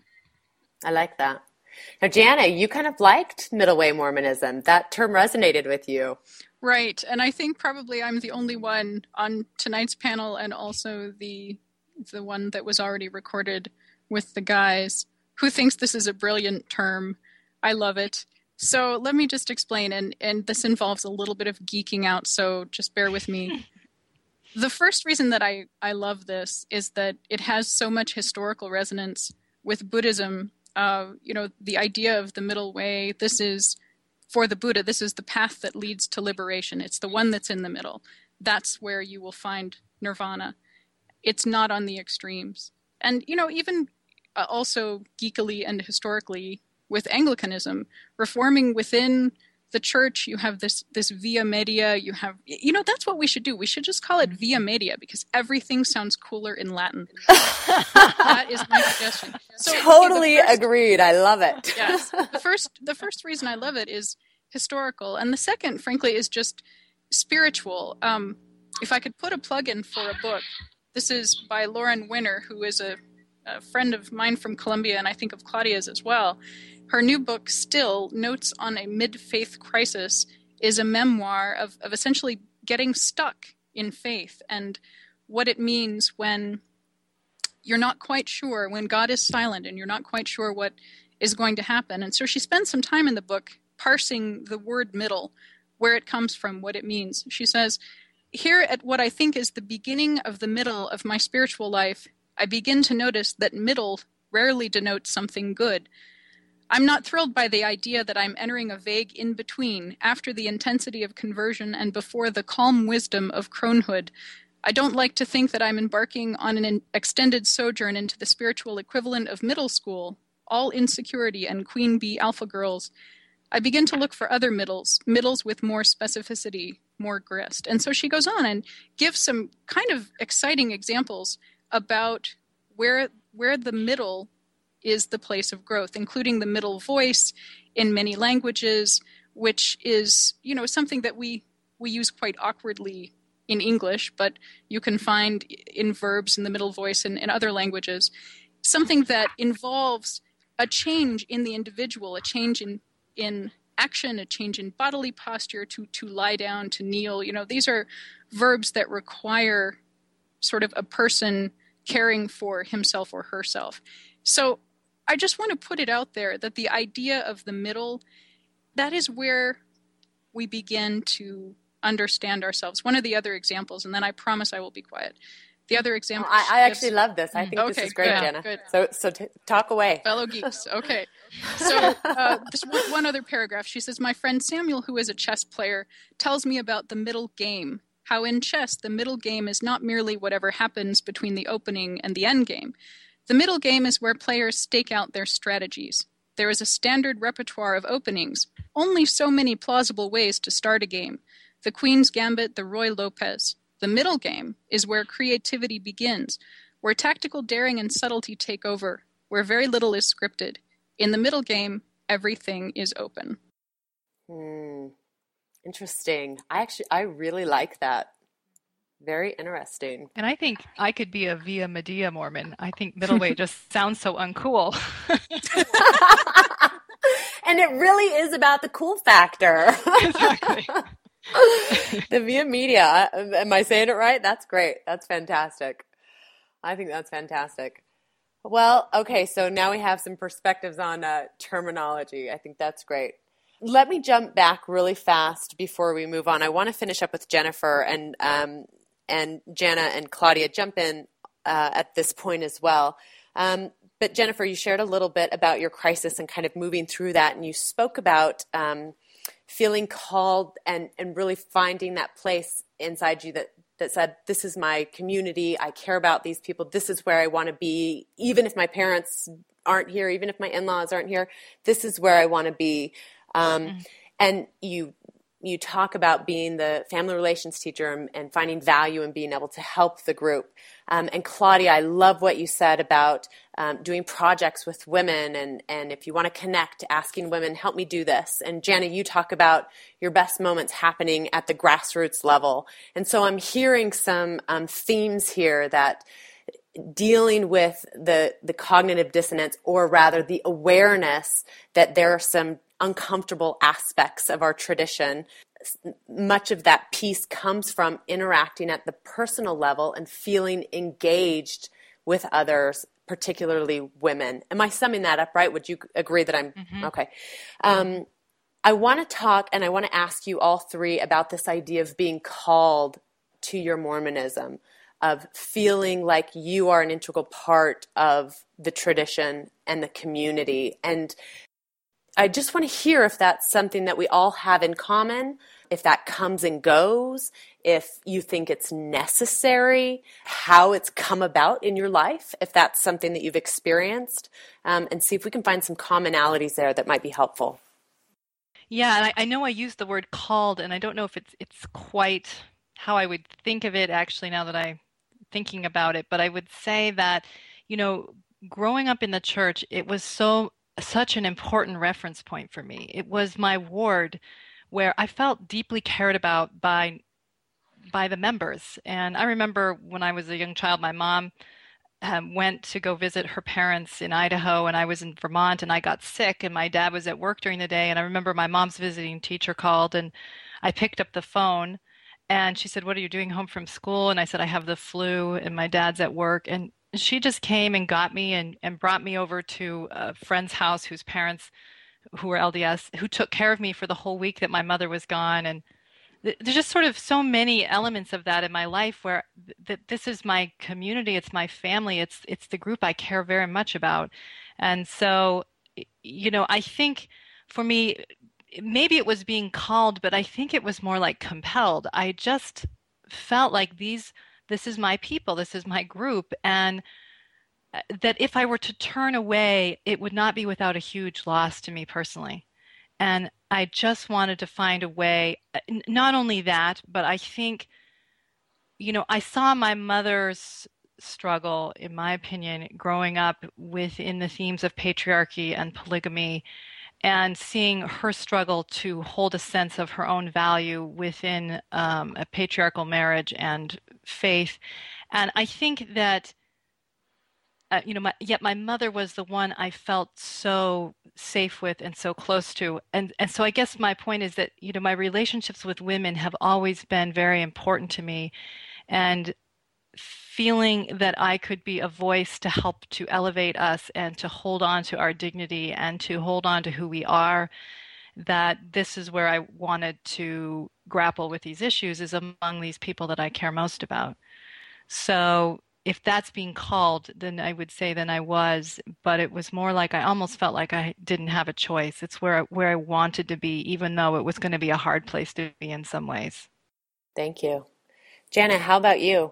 I like that. Now, Jana, you kind of liked Middle Way Mormonism. That term resonated with you. Right. And I think probably I'm the only one on tonight's panel and also the the one that was already recorded with the guys who thinks this is a brilliant term. I love it. So let me just explain, and, and this involves a little bit of geeking out, so just bear with me. The first reason that I, I love this is that it has so much historical resonance with Buddhism. Uh, you know, the idea of the middle way, this is, for the Buddha, this is the path that leads to liberation. It's the one that's in the middle. That's where you will find nirvana. It's not on the extremes. And, you know, even uh, also geekily and historically with Anglicanism, reforming within the church, you have this this via media, you have, you know, that's what we should do. We should just call it via media because everything sounds cooler in Latin. That is my suggestion. So, totally okay, first, agreed. I love it. Yes. The first, the first reason I love it is historical. And the second, frankly, is just spiritual. Um, if I could put a plug in for a book, this is by Lauren Winner, who is a, a friend of mine from Columbia, and I think of Claudia's as well. Her new book, Still, Notes on a Mid-Faith Crisis, is a memoir of, of essentially getting stuck in faith and what it means when you're not quite sure, when God is silent and you're not quite sure what is going to happen. And so she spends some time in the book parsing the word middle, where it comes from, what it means. She says, here at what I think is the beginning of the middle of my spiritual life, I begin to notice that middle rarely denotes something good. I'm not thrilled by the idea that I'm entering a vague in-between after the intensity of conversion and before the calm wisdom of cronehood. I don't like to think that I'm embarking on an extended sojourn into the spiritual equivalent of middle school, all insecurity and queen bee alpha girls. I begin to look for other middles, middles with more specificity, more grist. And so she goes on and gives some kind of exciting examples about where where the middle is the place of growth, including the middle voice in many languages, which is, you know, something that we, we use quite awkwardly in English, but you can find in verbs in the middle voice in, in other languages, something that involves a change in the individual, a change in, in action, a change in bodily posture, to, to lie down, to kneel. You know, these are verbs that require sort of a person caring for himself or herself. So I just want to put it out there that the idea of the middle, that is where we begin to understand ourselves. One of the other examples, and then I promise I will be quiet. The other example. I, I actually love this. I think okay, this is great, good, Jenna. Good. So, so t- talk away. Fellow geeks. Okay. So uh, this one, one other paragraph. She says, my friend Samuel, who is a chess player, tells me about the middle game. How in chess, the middle game is not merely whatever happens between the opening and the end game. The middle game is where players stake out their strategies. There is a standard repertoire of openings, only so many plausible ways to start a game. The Queen's Gambit, the Roy Lopez. The middle game is where creativity begins, where tactical daring and subtlety take over, where very little is scripted. In the middle game, everything is open. Hmm. Interesting. I actually, I really like that. Very interesting. And I think I could be a Via Media Mormon. I think middleweight just sounds so uncool. And it really is about the cool factor. Exactly. The Via Media. Am I saying it right? That's great. That's fantastic. I think that's fantastic. Well, okay, so now we have some perspectives on uh, terminology. I think that's great. Let me jump back really fast before we move on. I want to finish up with Jennifer, and um, and Jana and Claudia jump in uh, at this point as well. Um, but Jennifer, you shared a little bit about your crisis and kind of moving through that, and you spoke about um, feeling called and, and really finding that place inside you that, that said, this is my community, I care about these people, this is where I want to be, even if my parents aren't here, even if my in-laws aren't here, this is where I want to be. Um, mm-hmm. And you you talk about being the family relations teacher and, and finding value in being able to help the group. Um, and Claudia, I love what you said about um, doing projects with women, and, and if you want to connect, asking women, help me do this. And Jana, you talk about your best moments happening at the grassroots level. And so I'm hearing some um, themes here that dealing with the, the cognitive dissonance, or rather the awareness that there are some uncomfortable aspects of our tradition. Much of that piece comes from interacting at the personal level and feeling engaged with others, particularly women. Am I summing that up right? Would you agree that I'm mm-hmm. okay? Um, I want to talk, and I want to ask you all three about this idea of being called to your Mormonism, of feeling like you are an integral part of the tradition and the community. And I just want to hear if that's something that we all have in common, if that comes and goes, if you think it's necessary, how it's come about in your life, if that's something that you've experienced, um, and see if we can find some commonalities there that might be helpful. Yeah, and I, I know I used the word called, and I don't know if it's it's quite how I would think of it actually now that I'm thinking about it, but I would say that, you know, growing up in the church, it was so such an important reference point for me. It was my ward where I felt deeply cared about by by the members. And I remember when I was a young child, my mom um, went to go visit her parents in Idaho, and I was in Vermont, and I got sick, and my dad was at work during the day. And I remember my mom's visiting teacher called, and I picked up the phone, and she said, "What are you doing home from school?" And I said, "I have the flu, and my dad's at work." And she just came and got me and, and brought me over to a friend's house whose parents, who were L D S, who took care of me for the whole week that my mother was gone. And th- there's just sort of so many elements of that in my life where th- th- this is my community, it's my family, it's it's the group I care very much about. And so, you know, I think for me, maybe it was being called, but I think it was more like compelled. I just felt like these this is my people, this is my group, and that if I were to turn away, it would not be without a huge loss to me personally. And I just wanted to find a way, not only that, but I think, you know, I saw my mother's struggle, in my opinion, growing up within the themes of patriarchy and polygamy, and seeing her struggle to hold a sense of her own value within um, a patriarchal marriage and faith. And I think that, uh, you know, my, yet my mother was the one I felt so safe with and so close to. And, and so I guess my point is that, you know, my relationships with women have always been very important to me. And feeling that I could be a voice to help to elevate us and to hold on to our dignity and to hold on to who we are, that this is where I wanted to grapple with these issues, is among these people that I care most about. So if that's being called, then I would say then I was, but it was more like I almost felt like I didn't have a choice. It's where, where I wanted to be, even though it was going to be a hard place to be in some ways. Thank you. Jana, how about you?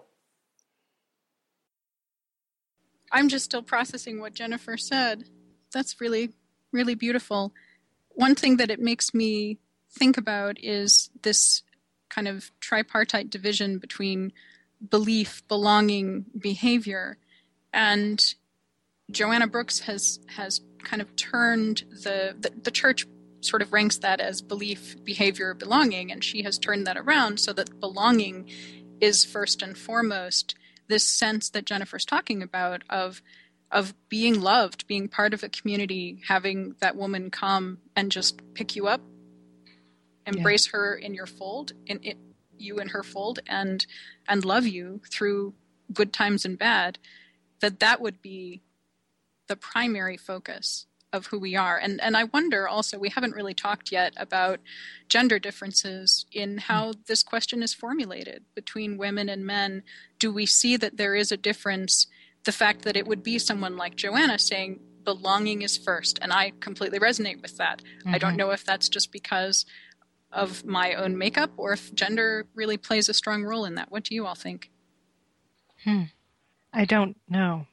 I'm just still processing what Jennifer said. That's really, really beautiful. One thing that it makes me think about is this kind of tripartite division between belief, belonging, behavior. And Joanna Brooks has has kind of turned the, the, the church sort of ranks that as belief, behavior, belonging, and she has turned that around so that belonging is first and foremost this sense that Jennifer's talking about of of being loved, being part of a community, having that woman come and just pick you up, embrace yeah. her in your fold, in it, you in her fold, and and love you through good times and bad, that that would be the primary focus of who we are. And and I wonder also, we haven't really talked yet about gender differences in how mm. this question is formulated between women and men. Do we see that there is a difference? The fact that it would be someone like Joanna saying belonging is first, and I completely resonate with that. Mm-hmm. I don't know if that's just because of my own makeup or if gender really plays a strong role in that. What do you all think? Hmm. I don't know.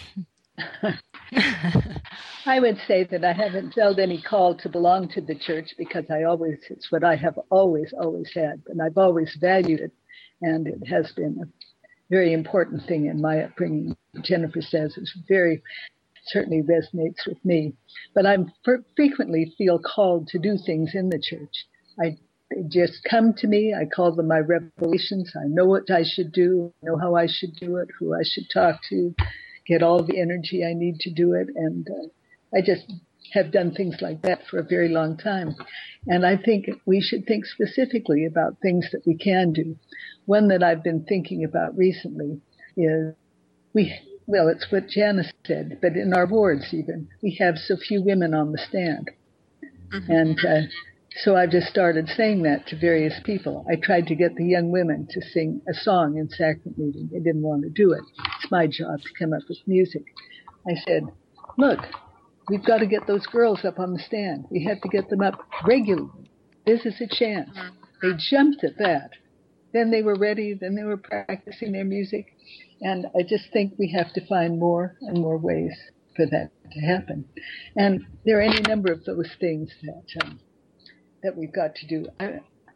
I would say that I haven't felt any call to belong to the church because I always, it's what I have always, always had, and I've always valued it, and it has been a very important thing in my upbringing. Jennifer says it's very, certainly resonates with me, but I frequently feel called to do things in the church. I they just come to me. I call them my revelations. I know what I should do, know how I should do it, who I should talk to, get all the energy I need to do it. And uh, I just have done things like that for a very long time. And I think we should think specifically about things that we can do. One that I've been thinking about recently is we, well, it's what Janice said, but in our wards even, we have so few women on the stand. Mm-hmm. And uh, so I just started saying that to various people. I tried to get the young women to sing a song in sacrament meeting. They didn't want to do it. It's my job to come up with music. I said, look, we've got to get those girls up on the stand. We have to get them up regularly. This is a chance. They jumped at that. Then they were ready. Then they were practicing their music. And I just think we have to find more and more ways for that to happen. And there are any number of those things that um, that we've got to do. I,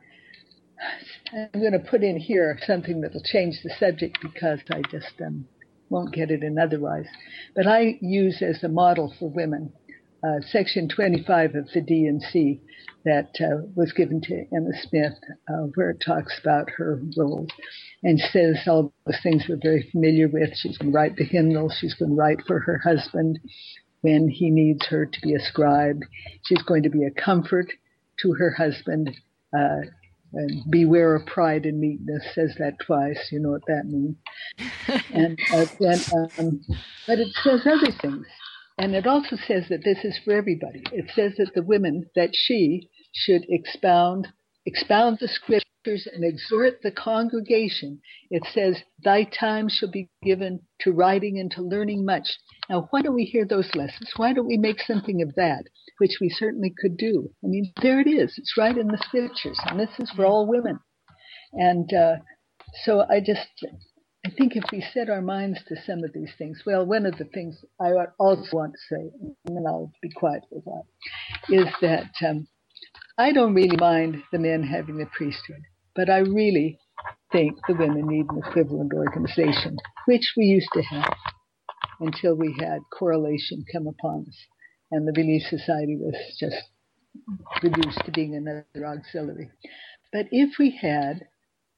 I'm going to put in here something that will change the subject because I just um, won't get it in otherwise. But I use as a model for women uh, Section twenty-five of the D and C that uh, was given to Emma Smith, uh, where it talks about her roles and says all those things we're very familiar with. She's going to write the hymnals. She's going to write for her husband when he needs her to be a scribe. She's going to be a comfort to her husband. Uh, and beware of pride and meekness, says that twice. You know what that means. and uh, then, um, but it says other things. And it also says that this is for everybody. It says that the women, that she should expound, expound the scriptures and exhort the congregation. It says, thy time shall be given to writing and to learning much. Now, why don't we hear those lessons? Why don't we make something of that, which we certainly could do? I mean, there it is. It's right in the scriptures, and this is for all women. And uh, so I just, I think if we set our minds to some of these things, well, one of the things I also want to say, and then I'll be quiet with that, is that um, I don't really mind the men having the priesthood, but I really think the women need an equivalent organization, which we used to have until we had correlation come upon us, and the Relief Society was just reduced to being another auxiliary. But if we had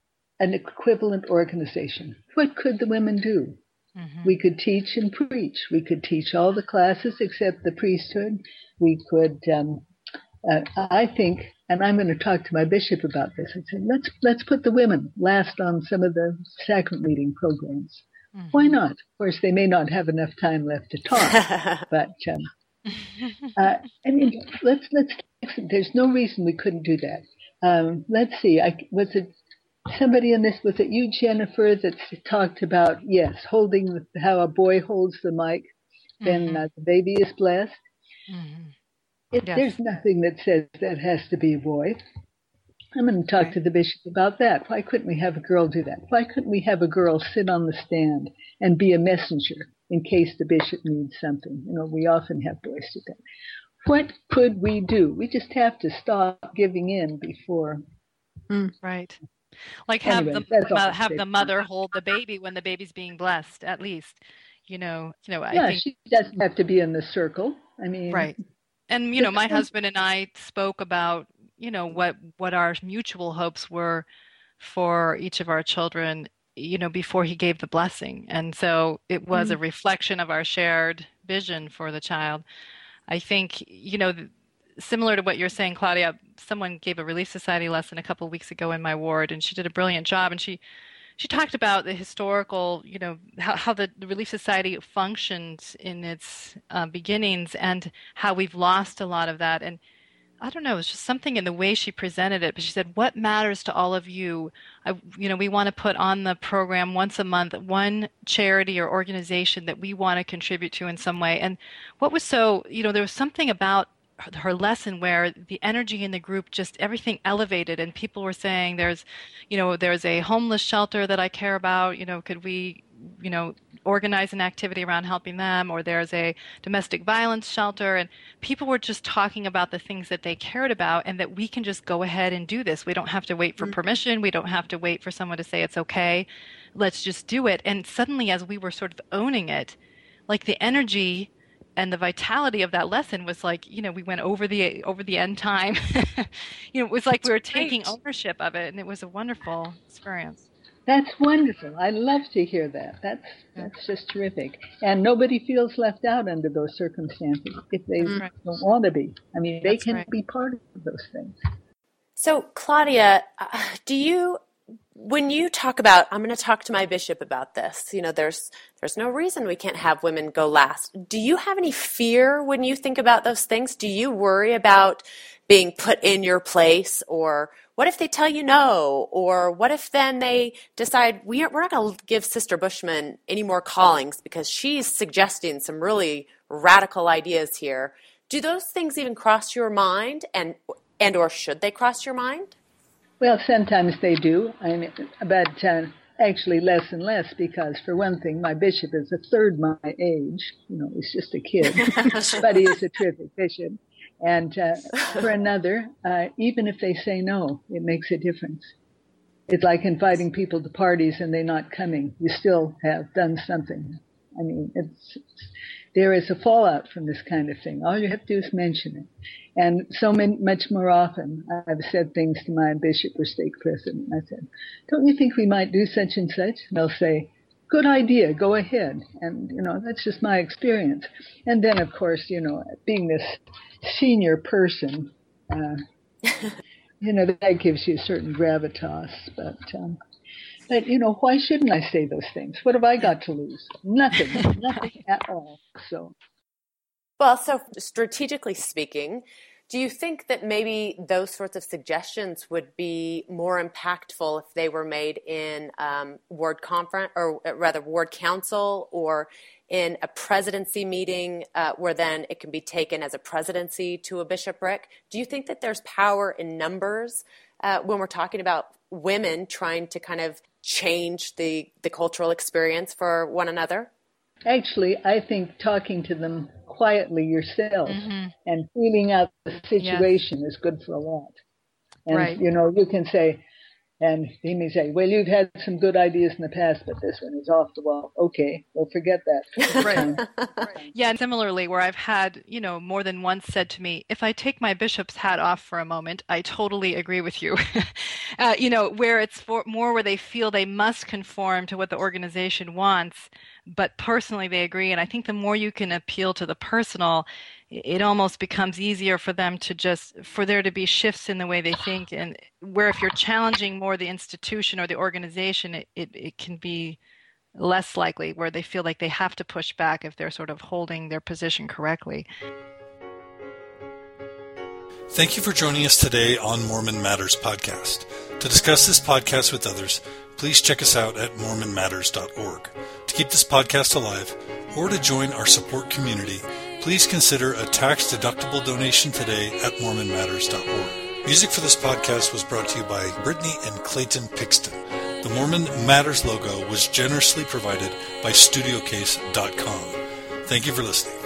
an equivalent organization, what could the women do? Mm-hmm. We could teach and preach. We could teach all the classes except the priesthood. We could, um, uh, I think, and I'm going to talk to my bishop about this. I said, let's let's put the women last on some of the sacrament reading programs. Mm-hmm. Why not? Of course, they may not have enough time left to talk, but um, uh, I mean, let's let's. There's no reason we couldn't do that. Um, let's see. I, was it somebody in this? Was it you, Jennifer, that talked about yes, holding the, how a boy holds the mic, then mm-hmm. uh, the baby is blessed. Mm-hmm. It, yes. There's nothing that says that has to be a boy. I'm going to talk right. to the bishop about that. Why couldn't we have a girl do that? Why couldn't we have a girl sit on the stand and be a messenger in case the bishop needs something? You know, we often have boys do that. What could we do? We just have to stop giving in before. Mm, right. Like have anyway, the uh, have the mother hold the baby when the baby's being blessed, at least. You know, you know. I yeah, think, she doesn't have to be in the circle. I mean, right. And you know, my husband and I spoke about, you know, what what our mutual hopes were for each of our children, you know, before he gave the blessing. And so it was mm-hmm. a reflection of our shared vision for the child. I think, you know, similar to what you're saying, Claudia, someone gave a Relief Society lesson a couple of weeks ago in my ward, and she did a brilliant job. And she she talked about the historical, you know, how, how the, the Relief Society functioned in its uh, beginnings and how we've lost a lot of that. And I don't know, it was just something in the way she presented it. But she said, what matters to all of you? I, you know, we want to put on the program once a month one charity or organization that we want to contribute to in some way. And what was so, you know, there was something about her lesson where the energy in the group, just everything elevated, and people were saying there's, you know, there's a homeless shelter that I care about, you know, could we, you know, organize an activity around helping them, or there's a domestic violence shelter, and people were just talking about the things that they cared about, and that we can just go ahead and do this. We don't have to wait for permission. We don't have to wait for someone to say it's okay. Let's just do it. And suddenly, as we were sort of owning it, like the energy and the vitality of that lesson was like, you know, we went over the over the end time. You know, it was like we were taking ownership of it, and it was a wonderful experience. That's wonderful. I love to hear that. That's that's just terrific. And nobody feels left out under those circumstances if they right. don't want to be. I mean, they that's can right. be part of those things. So, Claudia, uh, do you, when you talk about, I'm going to talk to my bishop about this, you know, there's there's no reason we can't have women go last. Do you have any fear when you think about those things? Do you worry about being put in your place, or what if they tell you no? Or what if then they decide we are, we're not going to give Sister Bushman any more callings because she's suggesting some really radical ideas here? Do those things even cross your mind, and and or should they cross your mind? Well, sometimes they do, I mean, but uh, actually less and less because, for one thing, my bishop is a third my age. You know, he's just a kid, but he is a terrific bishop. And uh, for another, uh, even if they say no, it makes a difference. It's like inviting people to parties and they're not coming. You still have done something. I mean, it's, it's there is a fallout from this kind of thing. All you have to do is mention it. And so many, much more often, I've said things to my bishop or stake president. I said, don't you think we might do such and such? And they'll say, good idea, go ahead. And, you know, that's just my experience. And then, of course, you know, being this senior person, uh, you know, that gives you a certain gravitas. But, um, but, you know, why shouldn't I say those things? What have I got to lose? Nothing, nothing at all. So. Well, so strategically speaking, do you think that maybe those sorts of suggestions would be more impactful if they were made in um, ward conference, or rather ward council, or in a presidency meeting uh, where then it can be taken as a presidency to a bishopric? Do you think that there's power in numbers uh, when we're talking about women trying to kind of change the, the cultural experience for one another? Actually, I think talking to them quietly yourself mm-hmm. and feeling out the situation yes. is good for a lot. And, right. you know, you can say, and he may say, well, you've had some good ideas in the past, but this one is off the wall. Okay, we'll forget that. Right. right. Yeah, and similarly, where I've had, you know, more than once said to me, if I take my bishop's hat off for a moment, I totally agree with you. uh, you know, where it's for, more where they feel they must conform to what the organization wants, but personally they agree. And I think the more you can appeal to the personal, it almost becomes easier for them to just, for there to be shifts in the way they think. And where if you're challenging more the institution or the organization, it, it, it can be less likely where they feel like they have to push back if they're sort of holding their position correctly. Thank you for joining us today on Mormon Matters podcast. To discuss this podcast with others, please check us out at mormon matters dot org. To keep this podcast alive or to join our support community, please consider a tax-deductible donation today at mormon matters dot org. Music for this podcast was brought to you by Brittany and Clayton Pixton. The Mormon Matters logo was generously provided by studio case dot com. Thank you for listening.